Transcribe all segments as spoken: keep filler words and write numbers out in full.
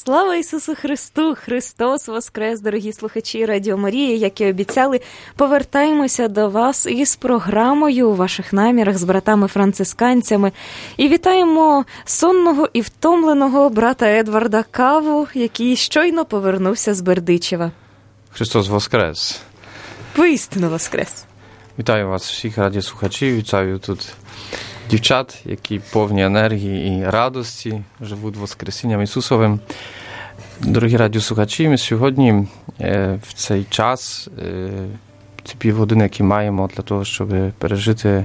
Слава Ісусу Христу! Христос воскрес, дорогі слухачі Радіо Марії. Як і обіцяли, повертаємося до вас із програмою у ваших намірах з братами-францисканцями. І вітаємо сонного і втомленого брата Едварда Каву, який щойно повернувся з Бердичева. Христос воскрес! Воістину воскрес! Вітаю вас всіх радіослухачів, вітаю тут дівчат, які повні енергії і радості, живуть Воскресінням Ісусовим. Дорогі радіослухачі, ми сьогодні в цей час, ці півгодини, які маємо для того, щоб пережити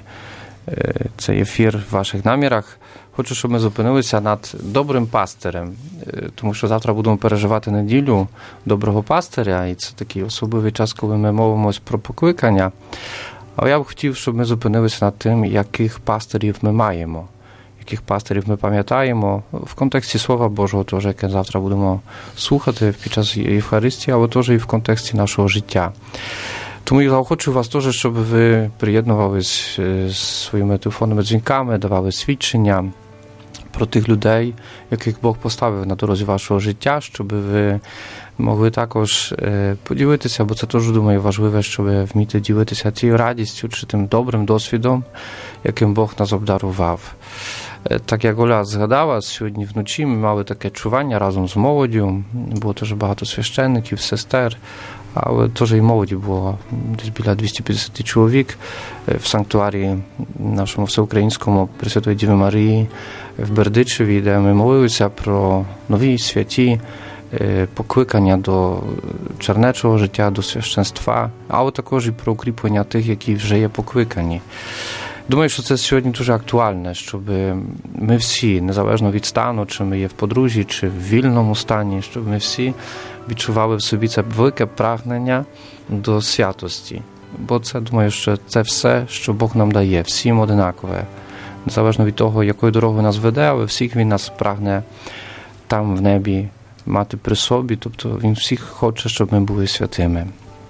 цей ефір в ваших намірах, хочу, щоб ми зупинилися над добрим пастирем, тому що завтра будемо переживати неділю доброго пастиря, і це такий особливий час, коли ми мовимось про покликання. Але я б хотів, щоб ми зупинилися над тим, яких пастирів ми маємо, яких пастирів ми пам'ятаємо в контексті Слова Божого, теж, яке завтра будемо слухати під час Євхаристії, але теж і в контексті нашого життя. Тому я хочу вас теж, щоб ви приєднувались з своїми телефонними дзвінками, давали свідчення про тих людей, яких Бог поставив на дорозі вашого життя, щоб ви могли також поділитися, бо це теж, думаю, важливо, щоб вміти ділитися тією радістю чи тим добрим досвідом, яким Бог нас обдарував. Так як Оля згадала, сьогодні вночі ми мали таке чування разом з молоддю, було теж багато священників, сестер, але теж і молоді було десь біля двісті п'ятдесят чоловік в санктуарії нашому всеукраїнському Пресвятої Діви Марії в Бердичеві, де ми молилися про нові святі покликання до чернечого життя, до священства, але також і про укріплення тих, які вже є покликані. Думаю, що це сьогодні дуже актуальне, щоб ми всі, незалежно від стану, чи ми є в подружжі, чи в вільному стані, щоб ми всі відчували в собі це велике прагнення до святості. Бо це, думаю, що це все, що Бог нам дає, всім одинакове. Незалежно від того, якою дорогою нас веде, але всіх Він нас прагне там в небі мати при собі, тобто Він всіх хоче, щоб ми були святими.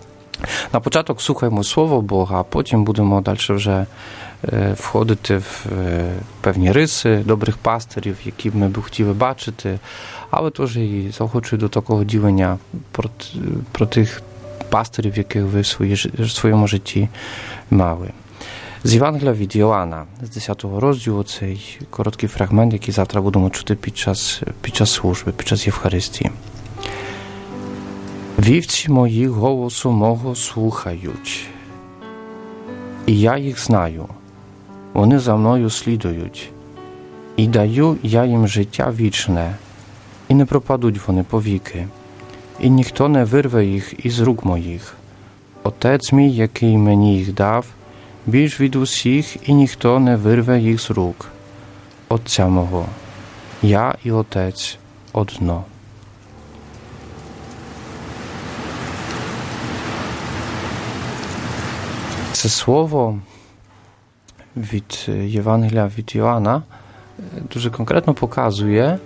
На початок слухаємо Слово Бога, а потім будемо далі вже входити в певні риси добрих пастирів, які б ми б хотіли бачити, але теж і заохочую до такого ділення про, про тих пастирів, яких ви в, свої, в своєму житті мали. З Євангелія від Йоанна, з десятого розділу, цей короткий фрагмент, який завтра будемо чути під час, під час служби, під час Євхаристії. Вівці мої голосу мого слухають, і я їх знаю. Вони за мною слідують, і даю я їм життя вічне, і не пропадуть вони повіки, і ніхто не вирве їх із рук моїх. Отець мій, який мені їх дав, більш від усіх, і ніхто не вирве їх з рук Отця мого. Я і Отець одно. Це слово від Євангелія від Йоанна дуже конкретно показує,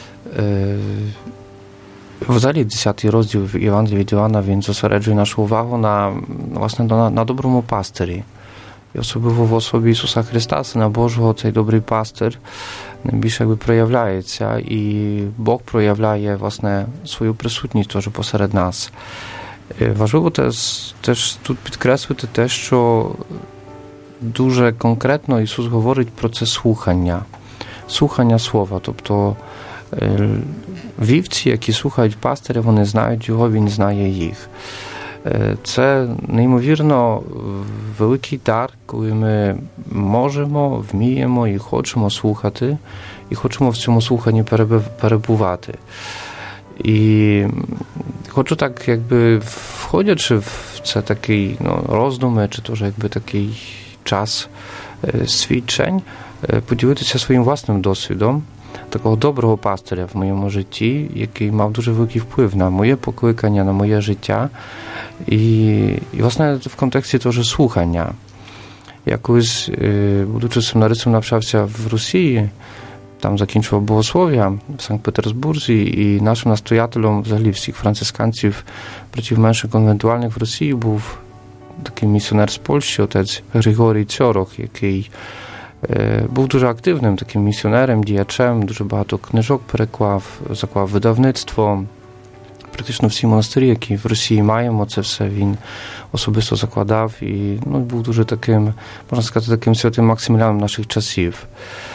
взагалі десятий розділ Євангелія від Йоанна, він зосереджує нашу увагу на, власне, на, на доброму пастирі. І особливо в особі Ісуса Христа, Сина Божого, цей добрий пастир найбільше якби проявляється, і Бог проявляє, власне, свою присутність теж посеред нас. Важливо теж, теж тут підкреслити те, що дуже конкретно Ісус говорить про це слухання, слухання Слова. Тобто вівці, які слухають пастиря, вони знають Його, Він знає їх. Це неймовірно великий дар, коли ми можемо, вміємо і хочемо слухати, і хочемо в цьому слуханні перебувати. І хочу так, якби входячи в це такий, ну, роздуми, чи теж якби такий час свідчень, поділитися своїм власним досвідом такого доброго пастиря в моєму житті, який мав дуже великий вплив на моє покликання, на моє життя. І, і власне, в контексті теж слухання. Я колись, будучи семінарistом, навчався в Росії, там закінчував богослов'я в Санкт-Петербурзі, і нашим настоятелем взагалі всіх францисканців, братів менших конвентуальних в Росії, був такий місіонер з Польщі, отець Григорій Цьорох, який Був дуже активним таким місіонером, діячем, дуже багато книжок переклав, заклав видавництво. Практично всі монастирі, які в Росії маємо, це все він особисто закладав і ну, був дуже таким, можна сказати, таким святим Максиміляном наших часів.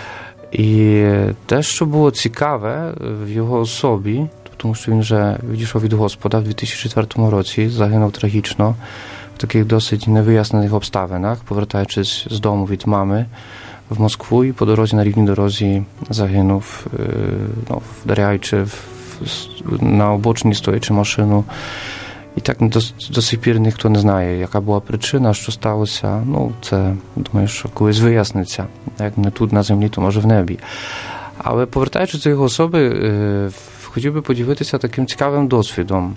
І те, що було цікаве в його особі, тому що він вже відійшов від Господа в дві тисячі четвертому році, загинув трагічно в таких досить невияснених обставинах, повертаючись з дому від мами в Москву і по дорозі, на рівній дорозі загинув, ну, вдаряючи в на обочині стоячи машину. І так до, до сих пір ніхто не знає, яка була причина, що сталося. Ну, це, думаю, що колись виясниться. Як не тут на землі, то може в небі. Але повертаючись до його особи, е, хотів би поділитися таким цікавим досвідом.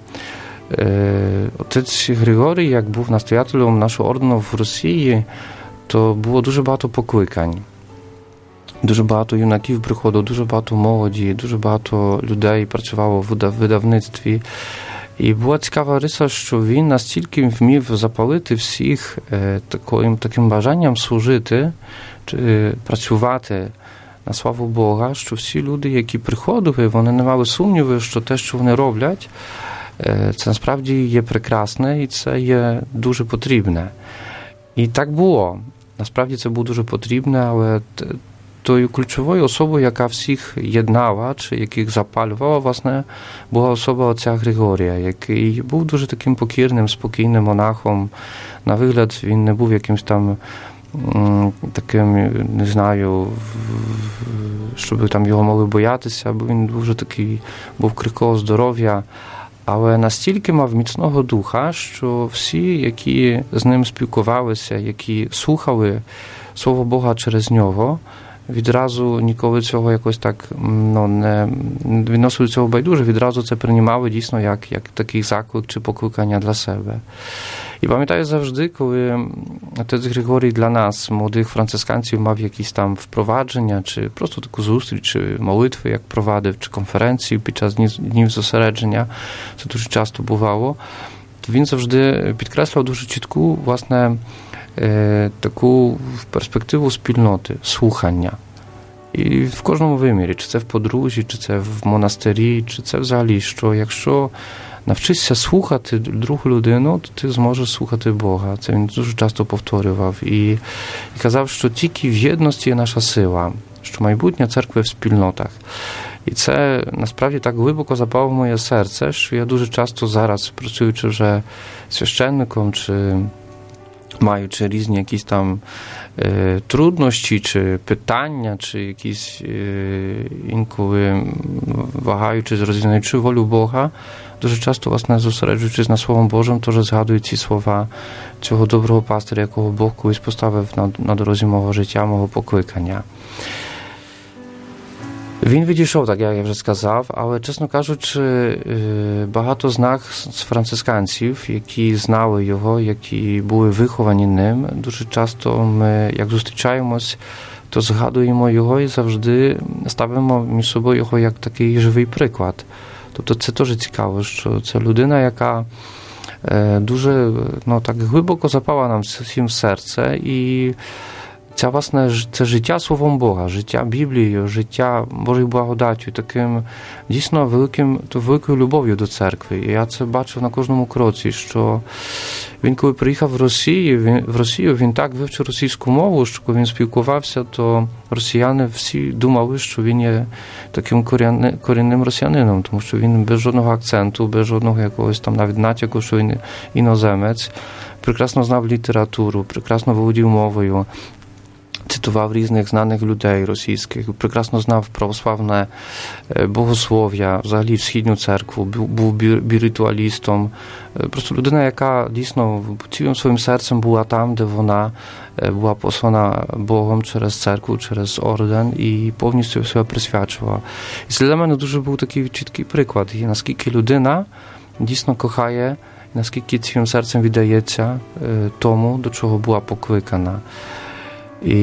Е, отець Григорій, як був настоятелем нашого ордену в Росії, то було дуже багато покликань. Дуже багато юнаків приходило, дуже багато молоді, дуже багато людей працювало в видавництві. І була цікава риса, що він настільки вмів запалити всіх е, таким, таким бажанням служити, чи працювати на славу Бога, що всі люди, які приходили, вони не мали сумніви, що те, що вони роблять, е, це насправді є прекрасне і це є дуже потрібне. І так було. Насправді це було дуже потрібне, але тою ключовою особою, яка всіх єднала, чи яких запалювала, власне, була особа отця Григорія, який був дуже таким покірним, спокійним монахом. На вигляд він не був якимсь там таким, не знаю, щоб там його могли боятися, бо він дуже такий, був крихкого здоров'я, але настільки мав міцного духа, що всі, які з ним спілкувалися, які слухали Слово Бога через нього, відразу ніколи цього якось так ну, не відносили цього байдуже, відразу це приймали дійсно як, як такий заклик чи покликання для себе. І пам'ятаю завжди, коли отець Григорій для нас, молодих францисканців, мав якісь там впровадження, чи просто таку зустріч, чи молитви, як провадив, чи конференції під час днів зосередження, це дуже часто бувало, то він завжди підкреслював дуже чітку, власне, таку перспективу спільноти, слухання. І в кожному вимірі, чи це в подружжі, чи це в монастирі, чи це взагалі, що якщо навчишся слухати другу людину, то ти зможеш слухати Бога. Це він дуже часто повторював. І, і казав, що тільки в єдності є наша сила, що майбутнє церкви в спільнотах. І це насправді так глибоко запало в моє серце, що я дуже часто зараз, працюючи вже священником, чи маючи різні якісь там е, труднощі, чи питання, чи якісь е, інколи вагаючись, розрізняючи волю Бога, дуже часто, власне, зосереджуючись на Словом Божим, теж згадую ці слова цього доброго пастиря, якого Бог колись поставив на, на дорозі мого життя, мого покликання. Він відійшов, так як я вже сказав, але, чесно кажучи, багато з нас, з францисканців, які знали його, які були виховані ним, дуже часто ми, як зустрічаємось, то згадуємо його і завжди ставимо між собою його як такий живий приклад. Тобто це теж цікаво, що це людина, яка дуже ну, так глибоко запала нам всім в серце і Ця, власне, це життя Словом Бога, життя Біблією, життя Божою благодаттю, таким дійсно великим, великою любов'ю до церкви. І я це бачив на кожному кроці, що він, коли приїхав в Росію, він, в Росію, він так вивчив російську мову, що коли він спілкувався, то росіяни всі думали, що він є таким корінним, корінним росіянином, тому що він без жодного акценту, без жодного якогось там навіть натяку, що він іноземець, прекрасно знав літературу, прекрасно володів мовою, cytował різних знаних людей російських, прекрасно знав православне богослов'я, взагалі східну церкву, був біритуалістом. Просто людина, яка дійсно цілим своїм серцем була там, де вона була послана Богом через церкву, через орден і повністю себе присвячувала. І це для мене дуже був такий чіткий приклад, і наскільки людина дійсно кохає, наскільки цілим серцем віддається тому, до чого була покликана. І,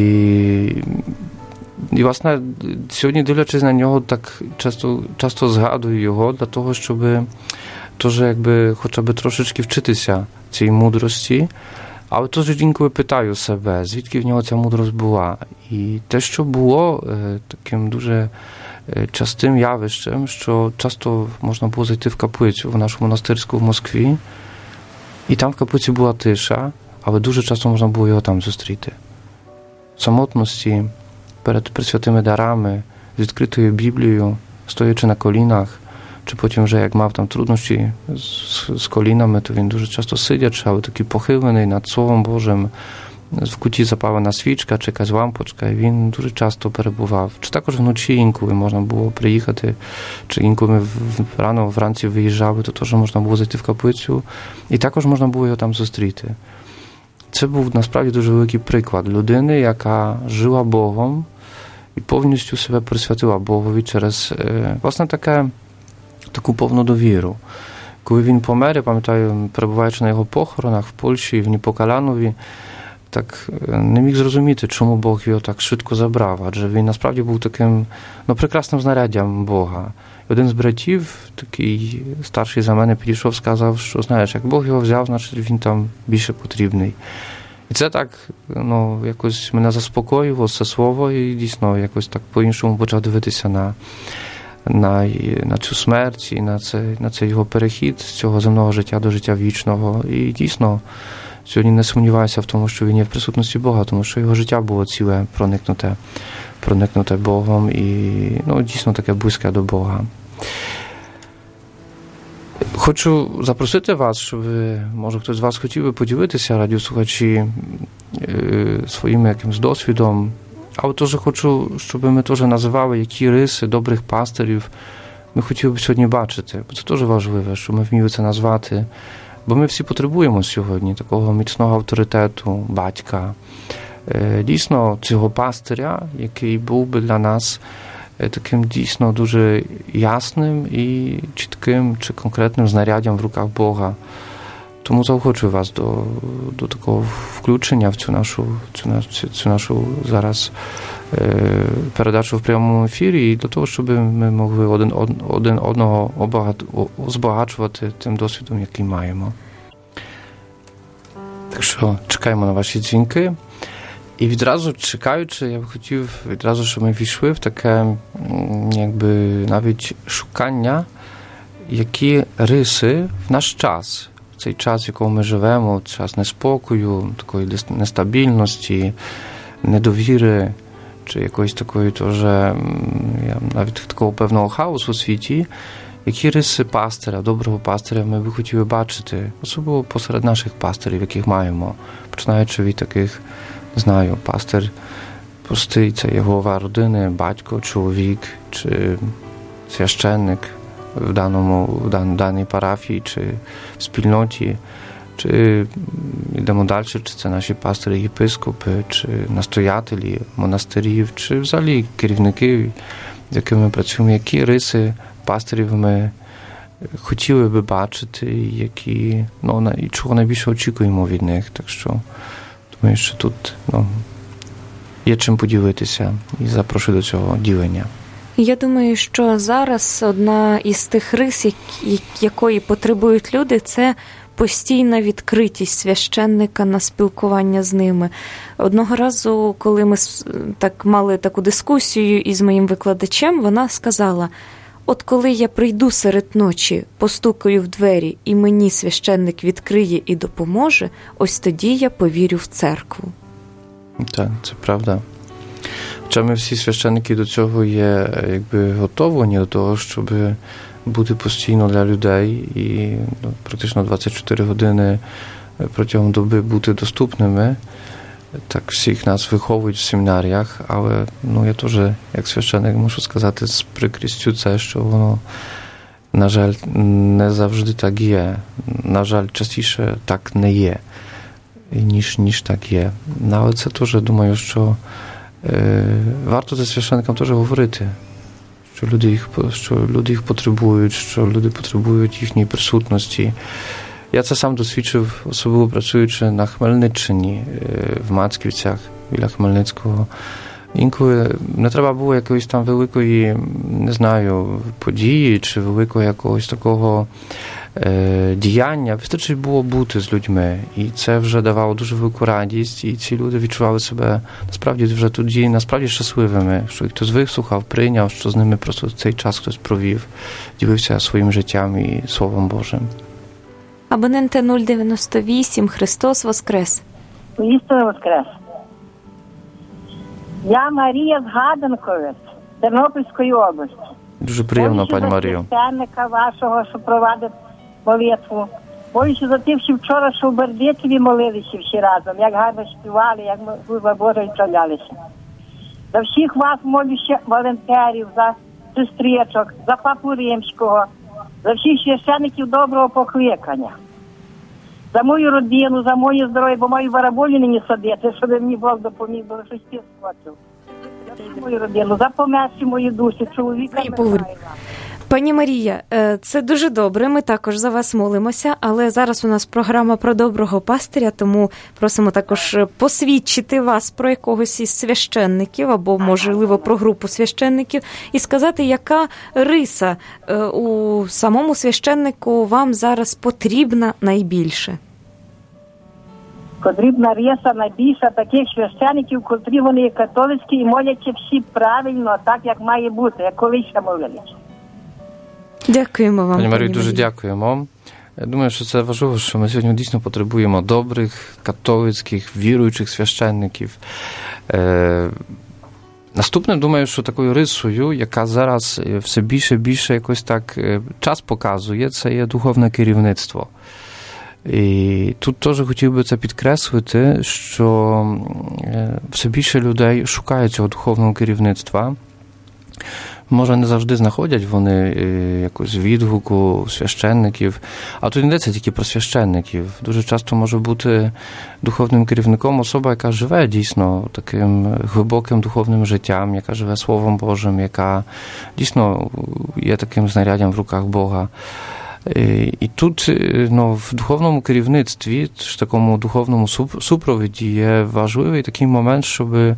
і, власне, сьогодні, дивлячись на нього, так часто, часто згадую його для того, щоб теж, якби, хоча б трошечки вчитися цій мудрості, Але теж інколи питаю себе, звідки в нього ця мудрость була. І те, що було таким дуже частим явищем, що часто можна було зайти в каплицю, в нашу монастирську в Москві, і там в каплиці була тиша, але дуже часто можна було його там зустріти. В самотності, перед пресвятими дарами, з відкритою Біблією, стоячи на колінах, чи потім вже як мав там труднощі з, з колінами, то він дуже часто сидячи, але такий похилений над Словом Божим, в куті запалена свічка чи якась лампочка, і він дуже часто перебував. Чи також вночі інколи можна було приїхати, чи інколи рано вранці виїжджали, то теж можна було зайти в каплицю, і також можна було його там зустріти. Це був насправді дуже великий приклад людини, яка жила Богом і повністю себе присвятила Богові через, власне, таке, таку повну довіру. Коли він помер, я пам'ятаю, перебуваючи на його похоронах в Польщі, в Ніпокалянові, так не міг зрозуміти, чому Бог його так швидко забрав, адже він насправді був таким, ну, прекрасним знаряддям Бога. І один з братів, такий старший за мене, підійшов, сказав, що, знаєш, як Бог його взяв, значить він там більше потрібний. І це так, ну, якось мене заспокоїло це слово, і дійсно якось так по-іншому почав дивитися на, на, на цю смерть і на, це, на цей його перехід з цього земного життя до життя вічного. І дійсно, сьогодні не сумніваюся в тому, що він є в присутності Бога, тому що його життя було ціле, проникнуте, проникнуте Богом і, ну, дійсно таке близьке до Бога. Хочу запросити вас, щоб, може, хтось з вас хотів би поділитися, радіослухачі, своїм якимось досвідом. Але теж хочу, щоб ми теж називали, які риси добрих пастирів ми хотіли б сьогодні бачити. Бо це теж важливо, щоб ми вміли це назвати. Бо ми всі потребуємо сьогодні такого міцного авторитету, батька. Дійсно, цього пастиря, який був би для нас таким дійсно дуже ясним і чітким чи конкретним знаряддям в руках Бога. Тому заохочую вас до, до такого включення в цю нашу, цю, цю, цю нашу зараз е, передачу в прямому ефірі і до того, щоб ми могли один, один одного обагат, збагачувати тим досвідом, який маємо. Так що чекаємо на ваші дзвінки. І відразу чекаючи, я б хотів відразу, щоб ми війшли в таке, якби, навіть шукання, які риси в наш час, в цей час, в якому ми живемо, час неспокою, такої нестабільності, недовіри, чи якоїсь такої теж, навіть такого певного хаосу у світі, які риси пастиря, доброго пастиря ми б хотіли бачити, особливо посеред наших пастирів, яких маємо, починаючи від таких, знаю, пастир простий, це є голова родини, батько, чоловік, чи священник в даному, в дан, даній парафії, чи в спільноті, чи йдемо далі, чи це наші пастири, єпископи, чи настоятелі монастирів, чи взагалі керівники, з якими ми працюємо, які риси пастирів ми хотіли би бачити, які, ну, і чого найбільше очікуємо від них. Так що думаю, що тут, ну, є чим поділитися і запрошую до цього ділення. Я думаю, що зараз одна із тих рис, якої потребують люди, це постійна відкритість священника на спілкування з ними. Одного разу, коли ми так мали таку дискусію із моїм викладачем, вона сказала: от коли я прийду серед ночі, постукаю в двері, і мені священник відкриє і допоможе, ось тоді я повірю в церкву. Так, це правда. Хоча ми всі священники до цього є, якби, готові до того, щоб бути постійно для людей і, ну, практично двадцять чотири години протягом доби бути доступними. Так всіх нас виховують в семінаріях, але, ну, я теж, як священник, мушу сказати з прикрістю це, що воно, на жаль, не завжди так є. На жаль, частіше так не є, ніж, ніж так є. Але це теж, думаю, що е, варто зі священникам теж говорити, що люди їх, що люди їх потребують, що люди потребують їхньої присутності. Я це сам досвідчив, особливо працюючи на Хмельниччині, в Мацківцях, біля Хмельницького. Інколи не треба було якоїсь там великої, не знаю, події чи великого якогось такого е, діяння. Вистачить було бути з людьми. І це вже давало дуже велику радість. І ці люди відчували себе насправді вже тоді насправді щасливими, що їх хтось вислухав, прийняв, що з ними просто цей час хтось провів, ділився своїм життям і Словом Божим. Абоненте нуль дев'яносто вісім, Христос Воскрес! Христос Воскрес! Я Марія з Гаденковець, Тернопільської області. Дуже приємно, пані Марію. Священника вашого, що провадить молитву. Молюся за тих, що вчора, що в Бердичеві молилися всі разом, як гарно співали, як служба Божа відправлялися. За всіх вас молюся, волонтерів, за сестричок, за папу Римського, за всіх священників доброго покликання. За мою родину, за моє здоров'я, бо маю бараболі нині садити, щоб мені Бог допоміг, бо щось ти схватив. За мою родину, за померші мої душі, чоловіка Михайла. Пані Марія, це дуже добре, ми також за вас молимося, але зараз у нас програма про доброго пастиря, тому просимо також посвідчити вас про якогось із священників, або, можливо, про групу священників, і сказати, яка риса у самому священнику вам зараз потрібна найбільше. Потрібна риса найбільша таких священників, котрі вони католицькі і моляться всі правильно, так, як має бути, як колись молилися. Дякуємо вам, пані Марію, дуже дякуємо. Я думаю, що це важливо, що ми сьогодні дійсно потребуємо добрих, католицьких, віруючих священників. Е, наступне, думаю, що такою рисою, яка зараз все більше і більше якось так час показує, це є духовне керівництво. І тут теж хотів би це підкреслити, що все більше людей шукають цього духовного керівництва. Може, не завжди знаходять вони якусь відгуку священників, а тут не йдеться тільки про священників. Дуже часто може бути духовним керівником особа, яка живе дійсно таким глибоким духовним життям, яка живе Словом Божим, яка дійсно є таким знаряддям в руках Бога. І тут ну, в духовному керівництві, в такому духовному супровіді є важливий такий момент, щоб е,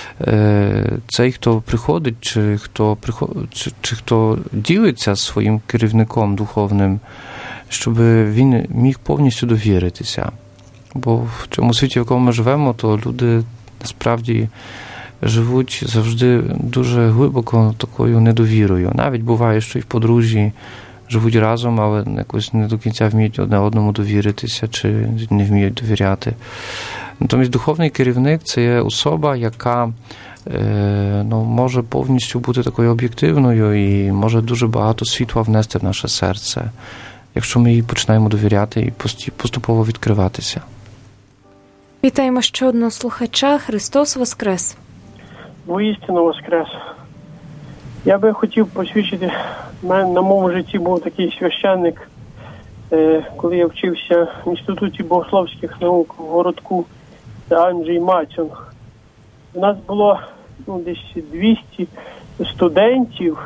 цей, хто приходить, чи хто, приходить, чи, чи хто ділиться своїм керівником духовним, щоб він міг повністю довіритися. Бо в цьому світі, в якому ми живемо, то люди насправді живуть завжди дуже глибоко такою недовірою. Навіть буває, що і в подружжі живуть разом, але якось не до кінця вміють одне одному довіритися чи не вміють довіряти. Натомість духовний керівник – це є особа, яка е, ну, може повністю бути такою об'єктивною і може дуже багато світла внести в наше серце, якщо ми їй починаємо довіряти і поступово відкриватися. Вітаємо ще одного слухача. Христос Воскрес! Воістину Воскрес! Я би хотів посвідчити, на моєму житті був такий священник, коли я вчився в Інституті богословських наук в городку, це Анджей Мацьон. У нас було ну, десь двісті студентів,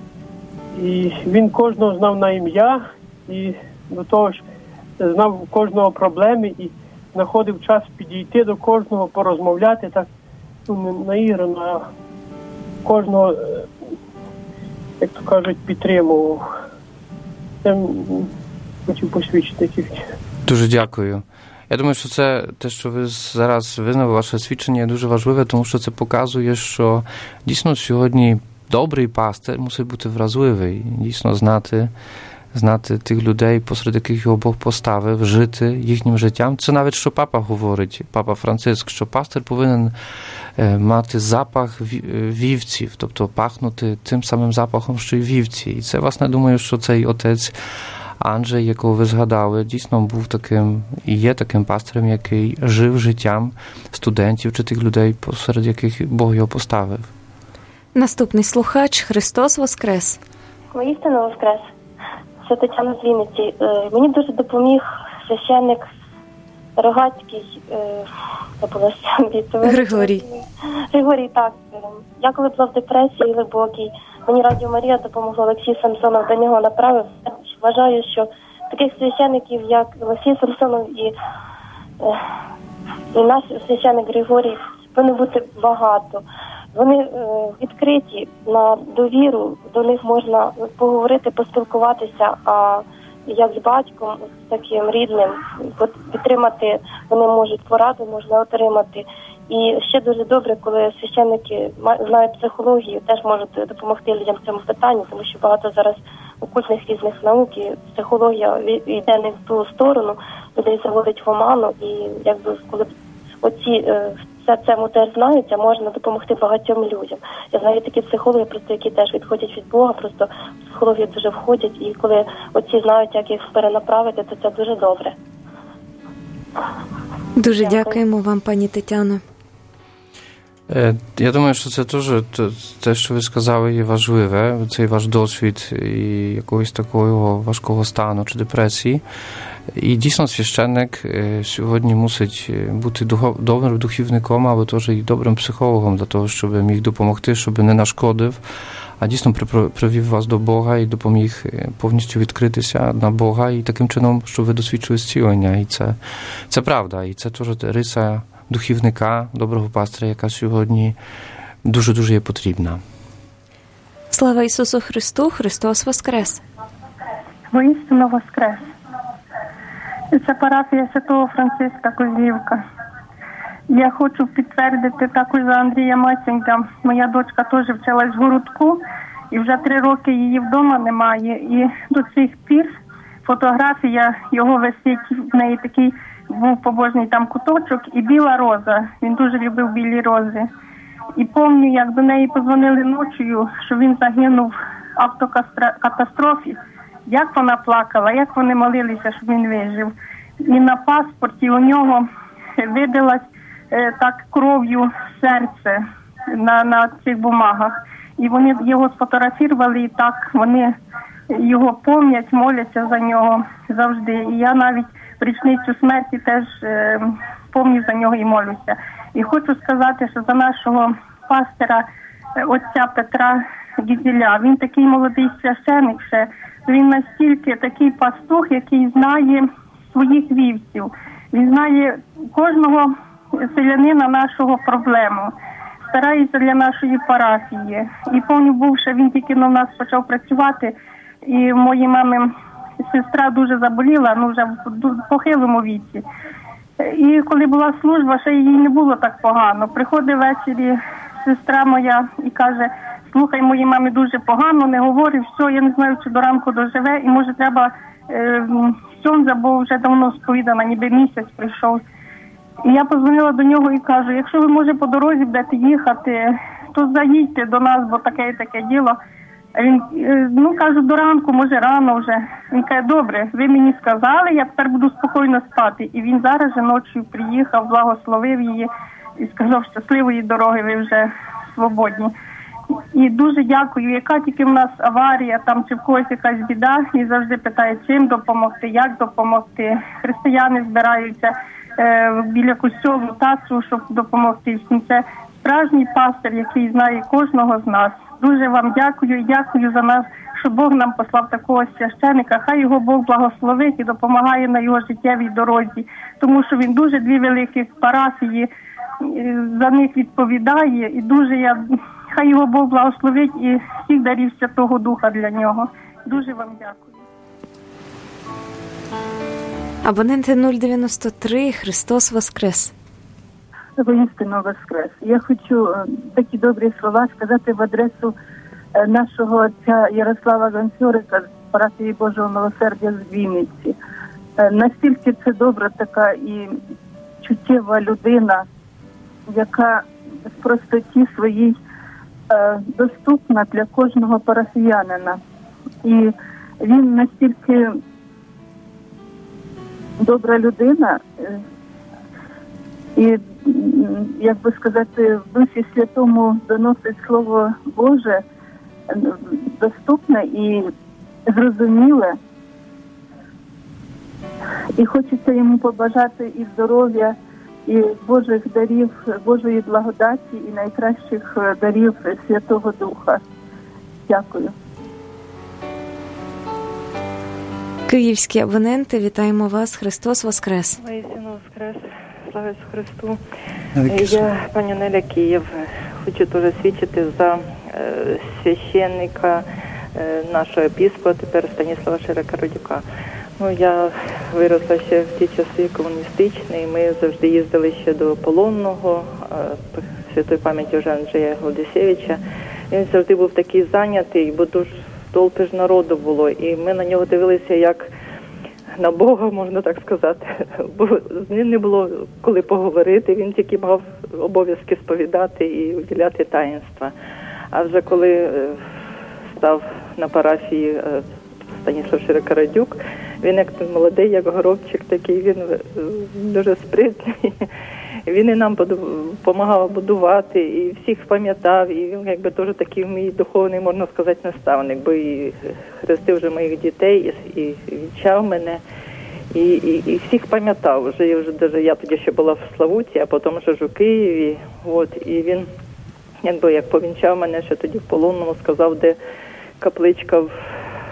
і він кожного знав на ім'я, і до того ж знав кожного проблеми, і знаходив час підійти до кожного, порозмовляти, так ну, не наіграно, а кожного, як то кажуть, підтримував. Я хотів посвідчити тільки. Дуже дякую. Я думаю, що це те, що ви зараз визнали, ваше свідчення, є дуже важливе, тому що це показує, що дійсно сьогодні добрий пастир мусить бути вразливий, дійсно знати, знати тих людей, посеред яких його Бог поставив, жити їхнім життям. Це навіть, що папа говорить, папа Франциск, що пастир повинен мати запах вівців, тобто пахнути тим самим запахом, що й вівці. І це, власне, думаю, що цей отець Анджей, якого ви згадали, дійсно був таким і є таким пастирем, який жив життям студентів чи тих людей, посеред яких Бог його поставив. Наступний слухач. Христос Воскрес! Воістину Воскрес! Це Тетяна з Вінниці. Мені дуже допоміг священник Рогацький, Григорій. Григорій, так. Я коли була в депресії глибокій, мені Радіо Марія допомогла, Олексій Самсонов до нього направив. Вважаю, що таких священників, як Олексій Самсонов і, і наш священник Григорій, повинно бути багато. Вони е, відкриті на довіру, до них можна поговорити, поспілкуватися, а як з батьком, з таким рідним, підтримати вони можуть пораду, можна отримати. І ще дуже добре, коли священники знають психологію, теж можуть допомогти людям в цьому питанні, тому що багато зараз окультних різних наук, і психологія йде не в ту сторону, людей заводить в оману, і якби коли оці все цьому теж знаються, можна допомогти багатьом людям. Я знаю такі психологи, просто які теж відходять від Бога, просто в психологію дуже входять, і коли оці знають, як їх перенаправити, то це дуже добре. Дуже Дякую. Дякуємо вам, пані Тетяно. Я думаю, що це теж, те, що ви сказали, є важливе, цей ваш досвід і якогось такого важкого стану чи депресії. І дійсно священник сьогодні мусить бути добрим духовником, але теж і добрим психологом для того, щоб міг допомогти, щоб не нашкодив, а дійсно привів вас до Бога і допоміг повністю відкритися на Бога і таким чином, щоб ви досвідчили зцілення. І це, це правда, і це теж риса духівника, доброго пастиря, яка сьогодні дуже-дуже є потрібна. Слава Ісусу Христу! Христос Воскрес! Воістину Воскрес! Це парафія Святого Франциска Козлівка. Я хочу підтвердити також за Андрія Маценька. Моя дочка теж вчилась в городку, і вже три роки її вдома немає. І до цих пір фотографія його висить, в неї такий був побожний там куточок, і біла роза. Він дуже любив білі рози. І пам'ятаю, як до неї подзвонили ночою, що він загинув в автокатастрофі. Як вона плакала, як вони молилися, щоб він вижив. І на паспорті у нього видалось е, так кров'ю серце на, на цих бумагах. І вони його сфотографували, і так вони його пам'ять, моляться за нього завжди. І я навіть в річницю смерті теж е, пам'ятаю за нього і молюся. І хочу сказати, що за нашого пастора, е, отця Петра Гізеля, він такий молодий священик ще, він настільки такий пастух, який знає своїх вівців. Він знає кожного селянина нашого проблему. Старається для нашої парафії. І повні бувши, він тільки на нас почав працювати. І моїй мамі сестра дуже заболіла, ну вже в похилому віці. І коли була служба, ще їй не було так погано. Приходить ввечері сестра моя і каже: слухай, моїй мамі дуже погано, не говори, все, я не знаю, чи до ранку доживе, і може треба е, сьомза, бо вже давно сповідана, ніби місяць прийшов. І я подзвонила до нього і кажу: якщо ви, може, по дорозі будете їхати, то заїдьте до нас, бо таке і таке діло. А він, е, ну, кажу, до ранку, може, рано вже. Він каже: добре, ви мені сказали, я тепер буду спокійно спати. І він зараз же ночі приїхав, благословив її і сказав: щасливої дороги, ви вже свободні. І дуже дякую, яка тільки в нас аварія, там чи в когось якась біда, і завжди питає, чим допомогти, як допомогти. Християни збираються е, біля костьолу, тацу, щоб допомогти всім. Це справжній пастир, який знає кожного з нас. Дуже вам дякую і дякую за нас, що Бог нам послав такого священика. Хай його Бог благословить і допомагає на його життєвій дорозі, тому що він дуже дві великих парафії, за них відповідає, і дуже я... Хай його Бог благословить і всіх дарів Святого Духа для нього. Дуже вам дякую. Абоненти нуль дев'яносто три, Христос Воскрес. Воістину Воскрес. Я хочу такі добрі слова сказати в адресу нашого отця Ярослава Гонцюрика з парафії Божого Милосердя з Вінниці. Настільки це добра така і чуттєва людина, яка в простоті своїй доступна для кожного парафіянина. І він настільки добра людина, і, як би сказати, в Дусі Святому доносить Слово Боже доступне і зрозуміле. І хочеться йому побажати і здоров'я, і Божих дарів, Божої благодаті, і найкращих дарів Святого Духа. Дякую. Київські абоненти, вітаємо вас. Христос Воскрес. Воістину Воскрес. Слава Ісусу Христу. Я, пані Неля, Київ. хочу теж свідчити за священника нашого епіскопа, тепер Станіслава Широка-Родюка. Ну, я виросла ще в ті часи комуністичні, і ми завжди їздили ще до Полонного, святої пам'яті вже Анджея Гладисевича. Він завжди був такий зайнятий, бо дуже толпи ж народу було, і ми на нього дивилися як на Бога, можна так сказати. Бо з ним не було коли поговорити, він тільки мав обов'язки сповідати і уділяти таїнства. А вже коли став на парафії Станіслав Широка-Родюк, він як молодий, як горобчик такий, він дуже спритний. Він і нам допомагав будувати, і всіх пам'ятав, і він якби теж такий мій духовний, можна сказати, наставник, бо і хрестив вже моїх дітей, і, і вічав мене, і, і, і всіх пам'ятав. Вже, я, вже, даже, я тоді ще була в Славуті, а потім вже ж у Києві, от, і він якби як повінчав мене, ще тоді в Полонному сказав, де капличка в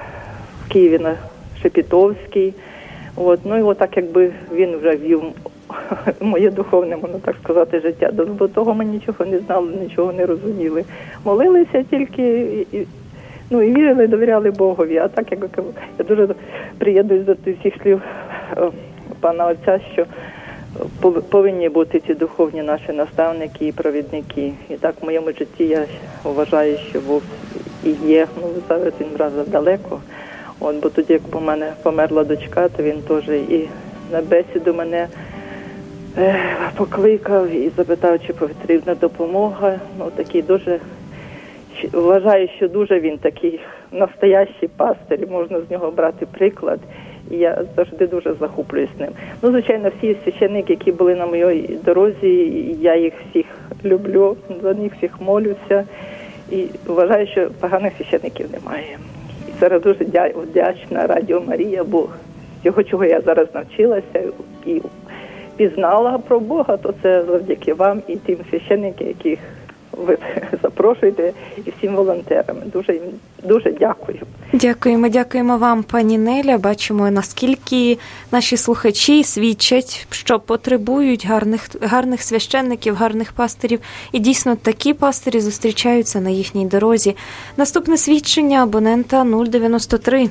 Києві на Шепетовській. От, ну і отак якби він вже вів моє духовне, можна так сказати, життя. До того ми нічого не знали, нічого не розуміли. Молилися тільки, і, ну і вірили, довіряли Богові. А так, як я дуже приєднуюсь до всіх слів пана отця, що повинні бути ці духовні наші наставники і провідники. І так в моєму житті я вважаю, що Бог і є. Ну, зараз він вразив далеко. От, бо тоді, як у мене померла дочка, то він теж і на бесіду мене е, покликав і запитав, чи потрібна допомога. Ну, такий дуже, вважаю, що дуже він такий настоящий пастир, і можна з нього брати приклад. І я завжди дуже захоплююсь ним. Ну, звичайно, всі священники, які були на моїй дорозі, я їх всіх люблю, за них всіх молюся. І вважаю, що поганих священників немає. І зараз дуже вдячна Радіо Марія, бо всього, чого я зараз навчилася і пізнала про Бога, то це завдяки вам і тим священникам, яких ви запрошуєте, і всім волонтерам. Дуже, дуже дякую. Дякуємо, дякуємо вам, пані Неля. Бачимо, наскільки наші слухачі свідчать, що потребують гарних, гарних священників, гарних пастирів. І дійсно такі пастирі зустрічаються на їхній дорозі. Наступне свідчення абонента нуль дев'яносто три.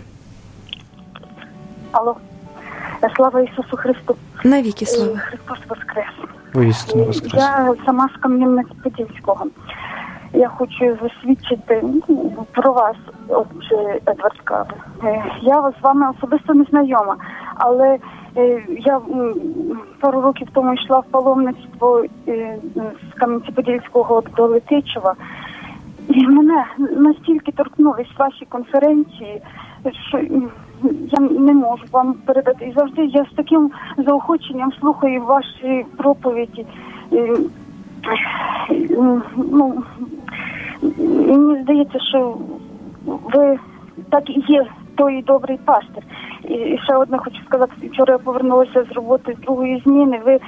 Алло. Слава Ісусу Христу. Навіки слава. Христос воскрес. Воістину воскрес. Я сама з Кам'янець-Подільського. Я хочу засвідчити про вас, отче Едвард Кави. Я з вами особисто не знайома, але я пару років тому йшла в паломництво з Кам'янця-Подільського до Летичева. І мене настільки торкнулись ваші конференції, що я не можу вам передати. І завжди я з таким заохоченням слухаю ваші проповіді. Ну, мені здається, що ви так і є той добрий пастир. І ще одне хочу сказати, вчора я повернулася з роботи з другої зміни. Ви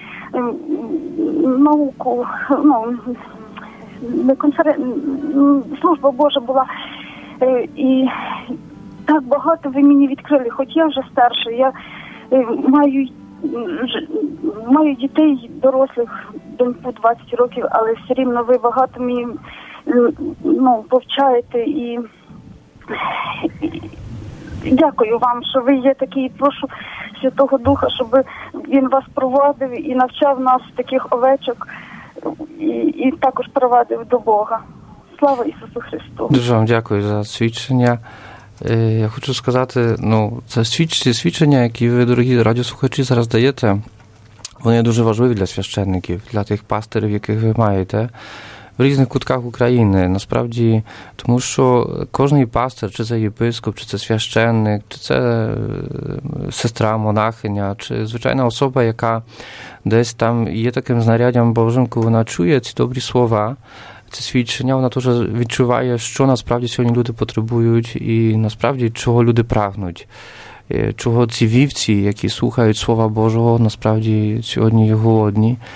науку, ну, не конферен... служба Божа була. І так багато ви мені відкрили, хоч я вже старша, я маю, маю дітей дорослих, доньку двадцять років, але все рівно ви багато мені, ну, повчаєте і, і дякую вам, що ви є такий, прошу Святого Духа, щоб він вас провадив і навчав нас таких овечок і, і також провадив до Бога. Слава Ісусу Христу! Дуже вам дякую за свідчення. Я хочу сказати, ну, це свідчення, які ви, дорогі радіослухачі, зараз даєте, вони дуже важливі для священників, для тих пастирів, яких ви маєте в різних кутках України. Насправді, тому що кожний пастир, чи це єпископ, чи це священник, чи це сестра, монахиня, чи звичайна особа, яка десь там є таким знаряддям Божим, коли вона чує ці добрі слова, це свідчення, вона теж відчуває, що насправді сьогодні люди потребують і насправді чого люди прагнуть. Чого ці вівці, які слухають Слова Божого, насправді сьогодні є голодні.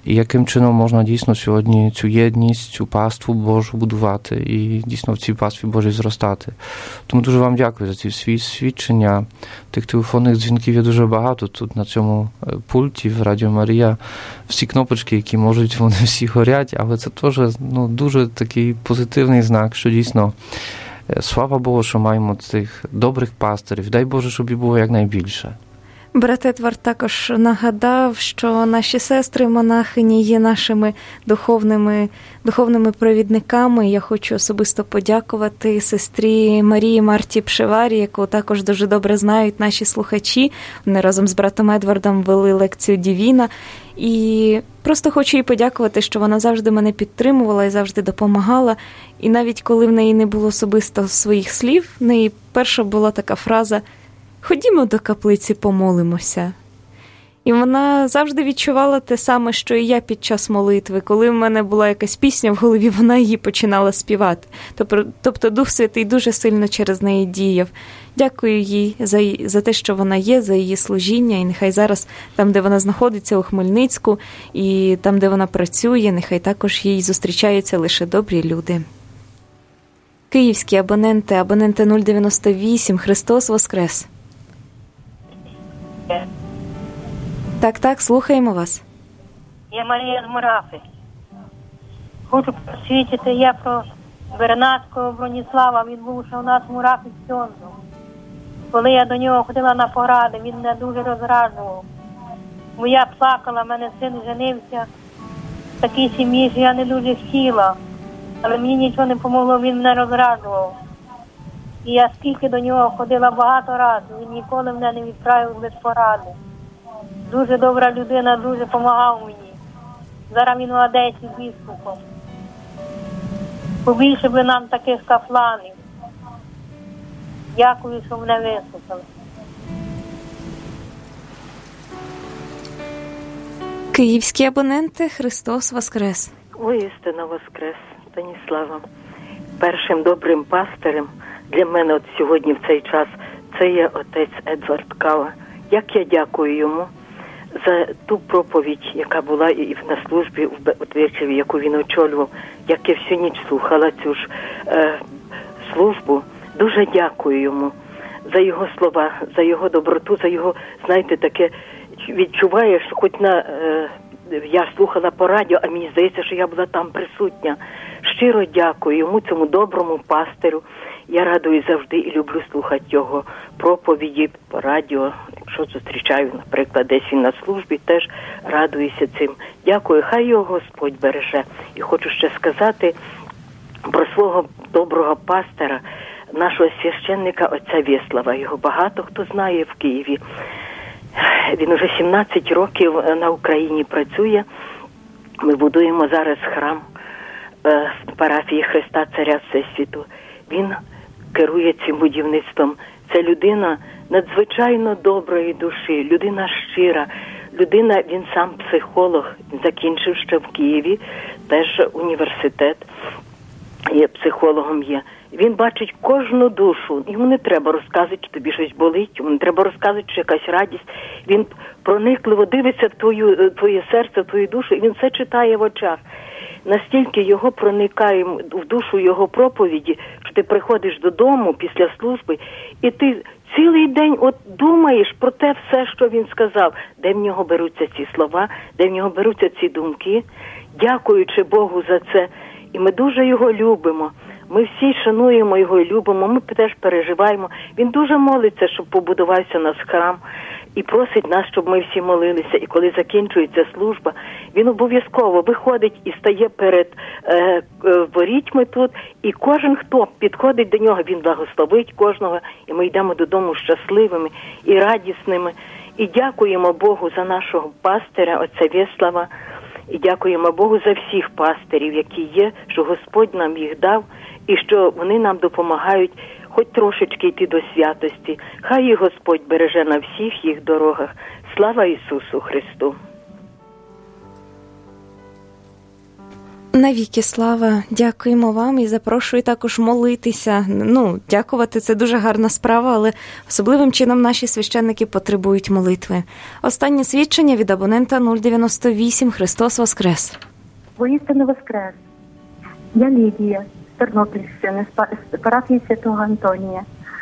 і яким чином можна дійсно сьогодні цю єдність, цю паству Божу будувати і дійсно в цій пастві Божій зростати. Тому дуже вам дякую за ці свої свідчення. Тих телефонних дзвінків є дуже багато тут на цьому пульті в Радіо Марія. Всі кнопочки, які можуть, вони всі горять, але це теж ну, дуже такий позитивний знак, що дійсно слава Богу, що маємо цих добрих пастирів. Дай Боже, щоб їх було якнайбільше. Брат Едвард також нагадав, що наші сестри-монахині є нашими духовними, духовними провідниками. Я хочу особисто подякувати сестрі Марії Марті Пшеварі, яку також дуже добре знають наші слухачі. Вони разом з братом Едвардом вели лекцію Дівіна. І просто хочу їй подякувати, що вона завжди мене підтримувала і завжди допомагала. І навіть коли в неї не було особисто своїх слів, в неї перша була така фраза «Ходімо до каплиці, помолимося». І вона завжди відчувала те саме, що і я під час молитви. Коли в мене була якась пісня в голові, вона її починала співати. Тобто Дух Святий дуже сильно через неї діяв. Дякую їй за, за те, що вона є, за її служіння. І нехай зараз, там, де вона знаходиться, у Хмельницьку, і там, де вона працює, нехай також їй зустрічаються лише добрі люди. Київські абоненти, абоненти нуль дев'яносто вісім, Христос Воскрес! Так, так, слухаємо вас. Я Марія з Мурафи. Хочу просвідчити я про Бернацького Броніслава. Він був ще у нас в Мурафі з Сьонзом. Коли я до нього ходила на поради, він мене дуже розраджував. Бо я плакала, в мене син женився в такій сім'ї, що я не дуже хотіла. Але мені нічого не помогло, він мене розраджував. І я скільки до нього ходила багато разів, він ніколи мене не відправив без поради. Дуже добра людина, дуже допомагав мені. Зараз він в Одесі біскупом. Побільше би нам таких кафланів. Дякую, що мене вислухали. Київські абоненти, Христос Воскрес! Воістину Воскрес, Станіслава. Першим добрим пастирем для мене от сьогодні в цей час це є отець Едвард Кава. Як я дякую йому за ту проповідь, яка була і на службі в Бердичеві, яку він очолював, як я всю ніч слухала цю ж е, службу. Дуже дякую йому за його слова, за його доброту, за його, знаєте, таке відчуваєш, що хоч на... Е, я слухала по радіо, а мені здається, що я була там присутня. Щиро дякую йому, цьому доброму пастиру. Я радую завжди і люблю слухати його проповіді по радіо. Якщо зустрічаю, наприклад, десь він на службі, теж радуюся цим. Дякую, хай його Господь береже. І хочу ще сказати про свого доброго пастора, нашого священника отця Вєслава. Його багато хто знає в Києві. Він уже сімнадцять років на Україні працює. Ми будуємо зараз храм в парафії Христа Царя Всесвіту. Він керує цим будівництвом. Це людина надзвичайно доброї душі, людина щира, людина, він сам психолог, він закінчив ще в Києві, теж університет, є психологом є. Він бачить кожну душу, йому не треба розказувати, що тобі щось болить, йому не треба розказувати, що якась радість. Він проникливо дивиться в твою, твоє серце, в твою душу, і він все читає в очах. Настільки його проникає в душу його проповіді, що ти приходиш додому після служби, і ти цілий день от думаєш про те все, що він сказав, де в нього беруться ці слова, де в нього беруться ці думки, дякуючи Богу за це. І ми дуже його любимо. Ми всі шануємо його і любимо, ми теж переживаємо. Він дуже молиться, щоб побудувався наш храм, і просить нас, щоб ми всі молилися. І коли закінчується служба, він обов'язково виходить і стає перед е, е, ворітьми тут, і кожен, хто підходить до нього, він благословить кожного, і ми йдемо додому щасливими і радісними. І дякуємо Богу за нашого пастиря, отця Вєслава, і дякуємо Богу за всіх пастирів, які є, що Господь нам їх дав, і що вони нам допомагають хоч трошечки йти до святості. Хай їх Господь береже на всіх їх дорогах. Слава Ісусу Христу! Навіки слава, дякуємо вам і запрошую також молитися. Ну, дякувати – це дуже гарна справа, але особливим чином наші священники потребують молитви. Останнє свідчення від абонента нуль дев'яносто вісім. Христос Воскрес! Воістину Воскрес! Я Лідія з Тернопільщини, з парафії Святого Антонія.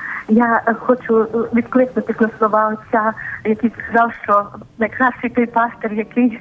Я хочу відкликнутися на слова отця, який сказав, що найкращий той пастир, який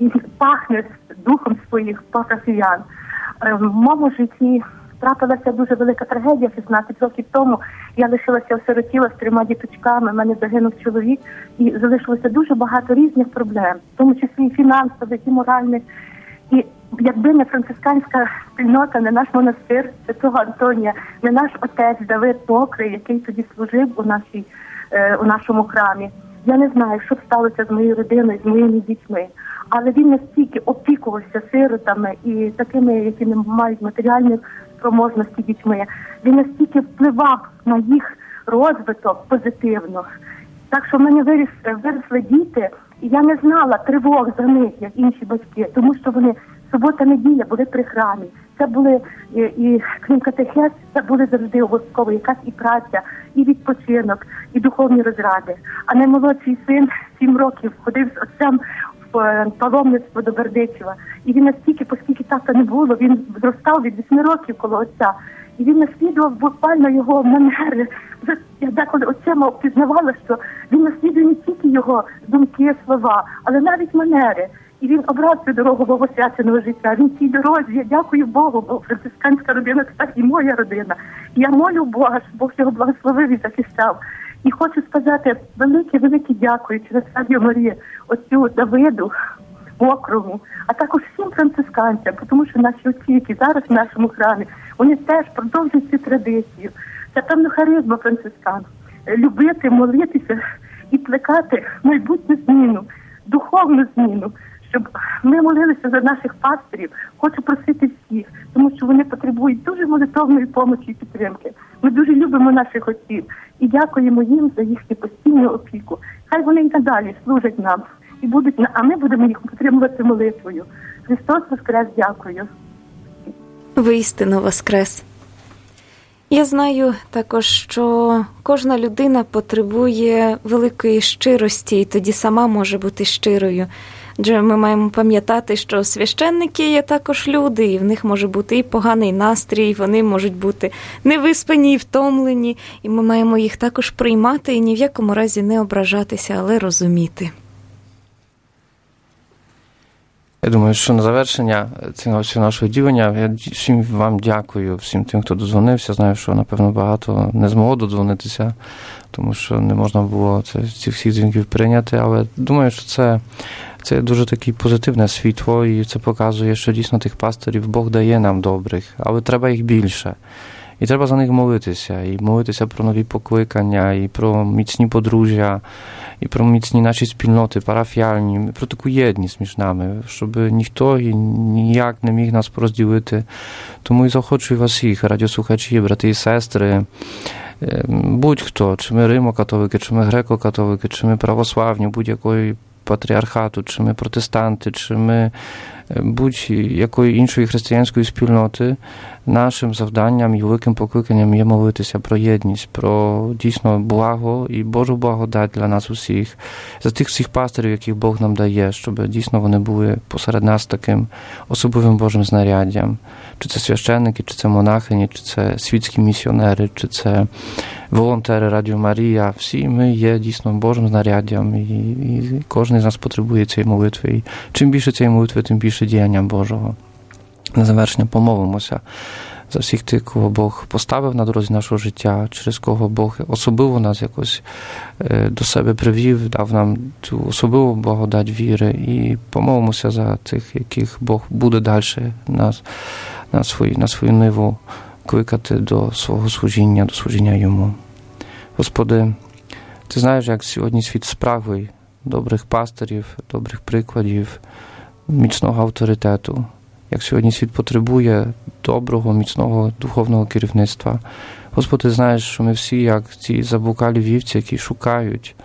пахне духом своїх парафіян. В моєму житті трапилася дуже велика трагедія шістнадцять років тому. Я лишилася осиротіла з трьома діточками, в мене загинув чоловік, і залишилося дуже багато різних проблем, в тому числі і фінансових, і моральних. І якби не францисканська спільнота, не наш монастир Святого Антонія, не наш отець Давид Мокрий, який тоді служив у нашій, е, у нашому храмі, я не знаю, що б сталося з моєю родиною, з моїми дітьми. Але він настільки опікувався сиротами і такими, які не мають матеріальних спроможності дітьми. Він настільки впливав на їх розвиток позитивно. Так що в мене виріс, виросли діти, і я не знала тривог за них, як інші батьки, тому що вони субота-неділя були при храмі. Це були, і, і крім катехез, це були завжди обов'язково якась і праця, і відпочинок, і духовні розради. А наймолодший син сім років ходив з отцем в паломництво до Бердичева. І він настільки, оскільки тата не було, він зростав від вісьми років коло отця. І він наслідував буквально його манери. Я деколи отцема впізнавала, що він наслідує не тільки його думки, слова, але навіть манери. І він обрав цю дорогу богосвяченого життя. Він в цій дорозі, я дякую Богу, бо францисканська родина – це так і моя родина. І я молю Бога, щоб Бог його благословив і захищав. І хочу сказати велике-велике дякую через Радіо Марія отцю Давиду Мокрому, а також всім францисканцям, тому що наші отці, які зараз в нашому храмі, вони теж продовжують цю традицію. Це певна харизма францискан. Любити, молитися і плекати майбутню зміну, духовну зміну, щоб ми молилися за наших пастирів. Хочу просити всіх, тому що вони потребують дуже молитовної допомоги і підтримки. Ми дуже любимо наших отців і дякуємо їм за їхню постійну опіку. Хай вони і надалі служать нам, і будуть, а ми будемо їх підтримувати молитвою. Христос Воскрес, дякую. Воістину Воскрес. Я знаю також, що кожна людина потребує великої щирості, і тоді сама може бути щирою. Адже ми маємо пам'ятати, що священники є також люди, і в них може бути і поганий настрій, вони можуть бути невиспані і втомлені, і ми маємо їх також приймати і ні в якому разі не ображатися, але розуміти. Я думаю, що на завершення цього нашого ділення я всім вам дякую, всім тим, хто додзвонився. Знаю, що, напевно, багато не змогло додзвонитися, тому що не можна було це, цих всіх дзвінків прийняти, але думаю, що це, це дуже таке позитивне світло, і це показує, що дійсно тих пастирів Бог дає нам добрих, але треба їх більше. І треба за них молитися, і молитися про нові покликання, і про міцні подружжя, і про міцні наші спільноти парафіальні, про таку єдність між нами, щоб ніхто і ніяк не міг нас порозділити. Тому і заохочую вас всіх, радіослухачі, брати і сестри, будь-хто, чи ми римо-католики, чи ми греко-католики, чи ми православні, будь-якої патріархату, чи ми протестанти, чи ми будь-якої іншої християнської спільноти, нашим завданням і великим покликанням є молитися про єдність, про дійсно благо і Божу благодать для нас усіх, за тих всіх пастирів, яких Бог нам дає, щоб дійсно вони були посеред нас таким особливим Божим знаряддям. Чи це священники, чи це монахині, чи це світські місіонери, чи це волонтери Радіо Марія. Всі ми є дійсно Божим знаряддям, і, і кожен з нас потребує цієї молитви. І чим більше цієї молитви, тим більше діяння Божого. На завершення помолимося за всіх тих, кого Бог поставив на дорозі нашого життя, через кого Бог особливо нас якось до себе привів, дав нам цю особливу благодать віри, і помолимося за тих, яких Бог буде далі нас, на, свої, на свою ниву кликати до свого служіння, до служіння Йому. Господи, Ти знаєш, як сьогодні світ спрагує добрих пастирів, добрих прикладів, міцного авторитету. Як сьогодні світ потребує доброго, міцного духовного керівництва. Господи, знаєш, що ми всі, як ці заблукалі вівці, які шукають,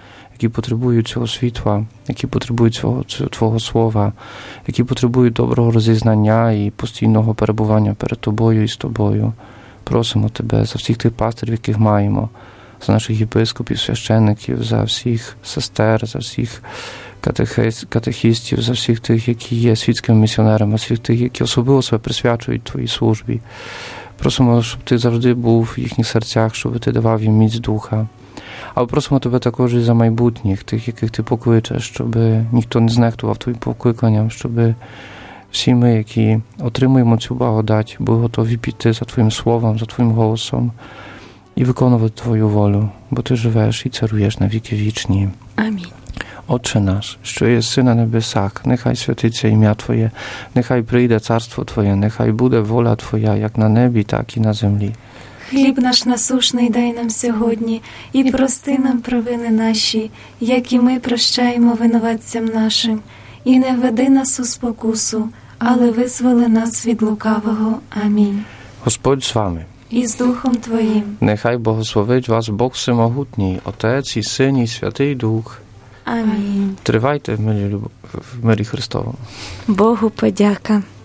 які потребують цього світла, які потребують цього, цього Твого слова, які потребують доброго розізнання і постійного перебування перед Тобою і з Тобою. Просимо Тебе за всіх тих пастирів, яких маємо, за наших єпископів, священників, за всіх сестер, за всіх катехістів, за всіх тих, які є світськими місіонерами, за всіх тих, які особливо себе присвячують Твоїй службі. Просимо, щоб Ти завжди був в їхніх серцях, щоб Ти давав їм міць духа. Але просимо Тебе також і за майбутніх, тих, яких Ти покличеш, щоб ніхто не знехтував Твоїм покликанням, щоб всі ми, які отримуємо цю благодать, були готові піти за Твоїм словом, за Твоїм голосом і виконувати Твою волю, бо Ти живеш і царujesz на віки вічні. Амінь. Отче наш, що єси на небесах, нехай святиться ім'я Твоє, нехай прийде царство Твоє, нехай буде воля Твоя, як на небі, так і на землі. Хліб наш насушний дай нам сьогодні, і прости нам провини наші, як і ми прощаємо винуватцям нашим. І не введи нас у спокусу, але визволи нас від лукавого. Амінь. Господь з вами. І з Духом Твоїм. Нехай благословить вас Бог Всемогутній, Отець і Син і Святий Дух. Амінь. Тривайте в мирі, в мирі Христовому. Богу подяка.